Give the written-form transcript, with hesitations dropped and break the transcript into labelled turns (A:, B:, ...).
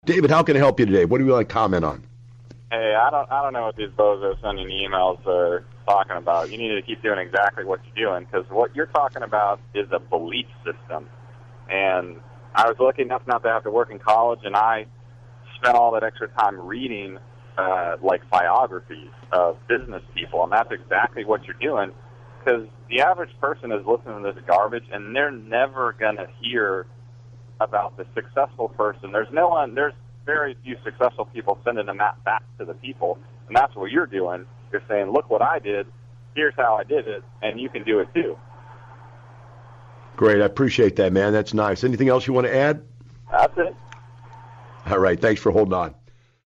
A: David, how can I help you today? What do you want to comment on?
B: Hey, I don't know what these bozos sending emails are talking about. You need to keep doing exactly what you're doing, because what you're talking about is a belief system. And I was lucky enough not to have to work in college, and I spent all that extra time reading like biographies of business people, and that's exactly what you're doing, because the average person is listening to this garbage, and they're never going to hear about the successful person. There's very few successful people sending them that back to the people, and that's what you're doing. You're saying, look what I did, here's how I did it, and you can do it too.
A: Great, I appreciate that, man. That's nice. Anything else you want to add?
B: That's it.
A: All right, thanks for holding on.